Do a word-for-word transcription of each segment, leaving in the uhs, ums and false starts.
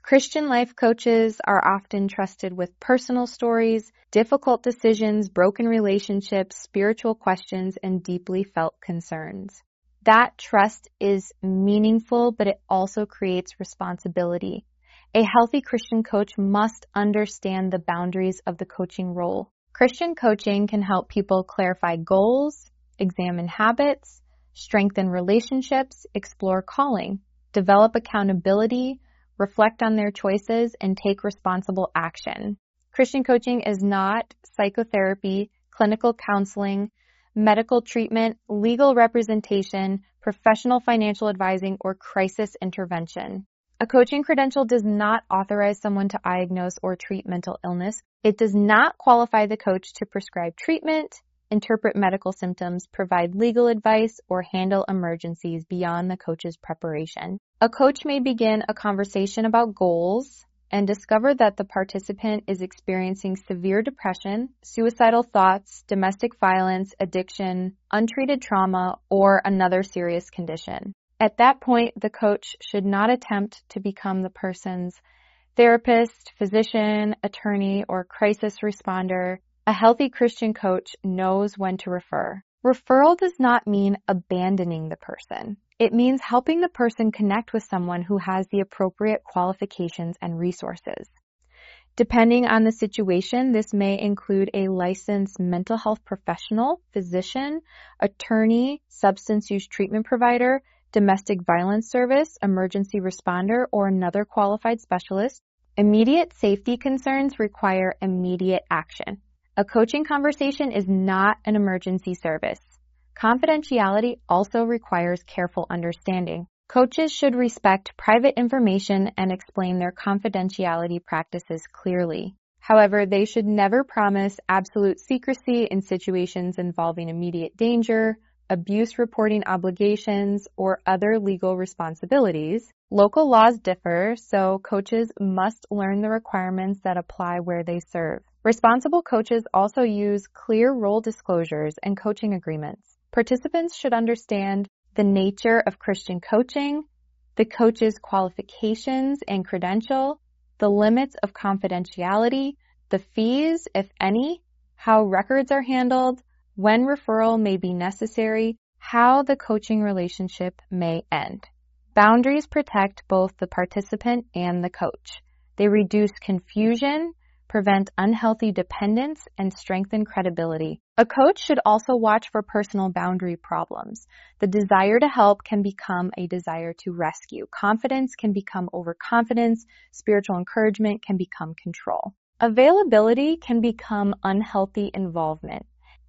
Christian life coaches are often trusted with personal stories, difficult decisions, broken relationships, spiritual questions, and deeply felt concerns. That trust is meaningful, but it also creates responsibility. A healthy Christian coach must understand the boundaries of the coaching role. Christian coaching can help people clarify goals, examine habits, strengthen relationships, explore calling, develop accountability, reflect on their choices, and take responsible action. Christian coaching is not psychotherapy, clinical counseling, medical treatment, legal representation, professional financial advising, or crisis intervention. A coaching credential does not authorize someone to diagnose or treat mental illness. It does not qualify the coach to prescribe treatment, interpret medical symptoms, provide legal advice, or handle emergencies beyond the coach's preparation. A coach may begin a conversation about goals and discover that the participant is experiencing severe depression, suicidal thoughts, domestic violence, addiction, untreated trauma, or another serious condition. At that point, the coach should not attempt to become the person's therapist, physician, attorney, or crisis responder. A healthy Christian coach knows when to refer. Referral does not mean abandoning the person. It means helping the person connect with someone who has the appropriate qualifications and resources. Depending on the situation, this may include a licensed mental health professional, physician, attorney, substance use treatment provider, domestic violence service, emergency responder, or another qualified specialist. Immediate safety concerns require immediate action. A coaching conversation is not an emergency service. Confidentiality also requires careful understanding. Coaches should respect private information and explain their confidentiality practices clearly. However, they should never promise absolute secrecy in situations involving immediate danger, abuse reporting obligations, or other legal responsibilities. Local laws differ, so coaches must learn the requirements that apply where they serve. Responsible coaches also use clear role disclosures and coaching agreements. Participants should understand the nature of Christian coaching, the coach's qualifications and credential, the limits of confidentiality, the fees, if any, how records are handled, when referral may be necessary, how the coaching relationship may end. Boundaries protect both the participant and the coach. They reduce confusion, prevent unhealthy dependence, and strengthen credibility. A coach should also watch for personal boundary problems. The desire to help can become a desire to rescue. Confidence can become overconfidence. Spiritual encouragement can become control. Availability can become unhealthy involvement.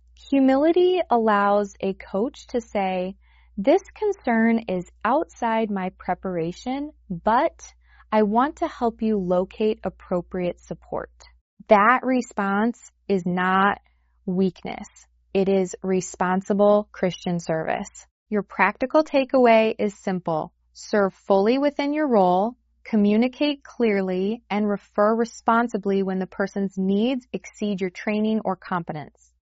Humility allows a coach to say, "This concern is outside my preparation, but I want to help you locate appropriate support." That response is not weakness. It is responsible Christian service. Your practical takeaway is simple. Serve fully within your role, communicate clearly, and refer responsibly when the person's needs exceed your training or competence.